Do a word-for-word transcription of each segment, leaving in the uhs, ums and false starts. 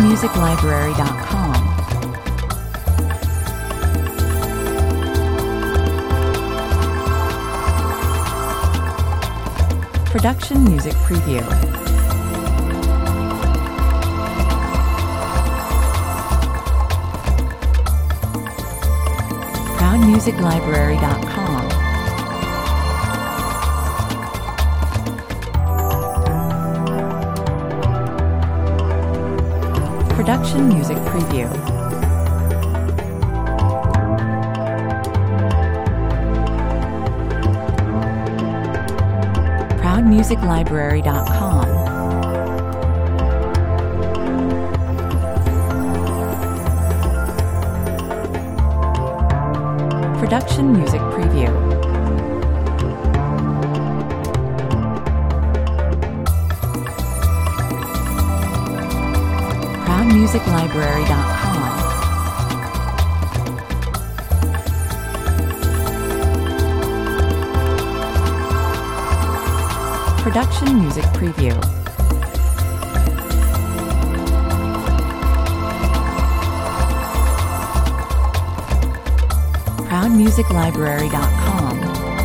music library dot com. Production Music Preview. proud music library dot com. Production Music Preview. proud music library dot com. Production Music Preview. proud music library dot com. Production Music Preview. proud music library dot com.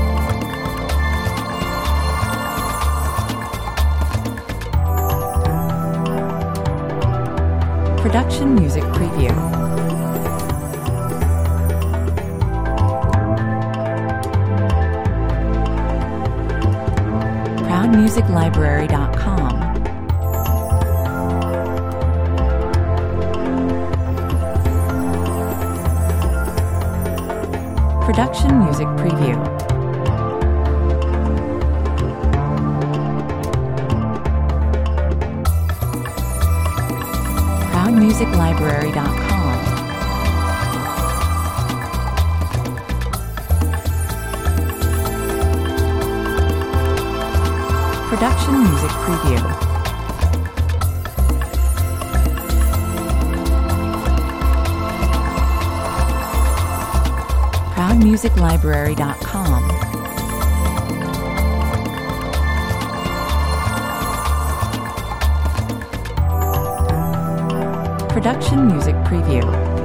Production Music Preview. proud music library dot com. Production Music Preview. proud music library dot com. Production Music Preview. proud music library dot com. Production Music Preview.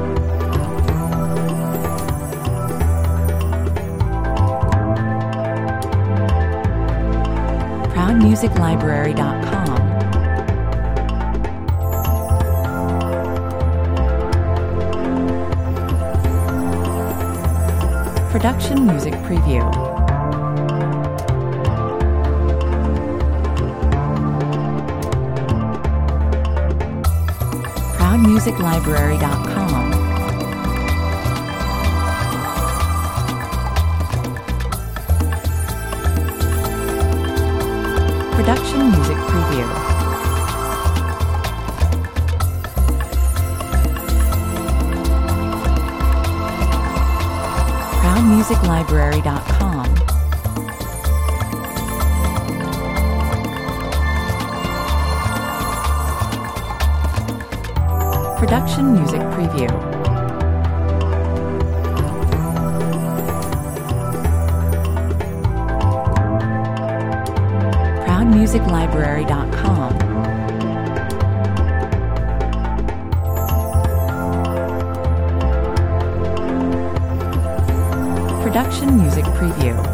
proud music library dot com. Production Music Preview. proud music library dot com. Production Music Preview. proud music library dot com. Production Music Preview. proud music library dot com. Production Music Preview.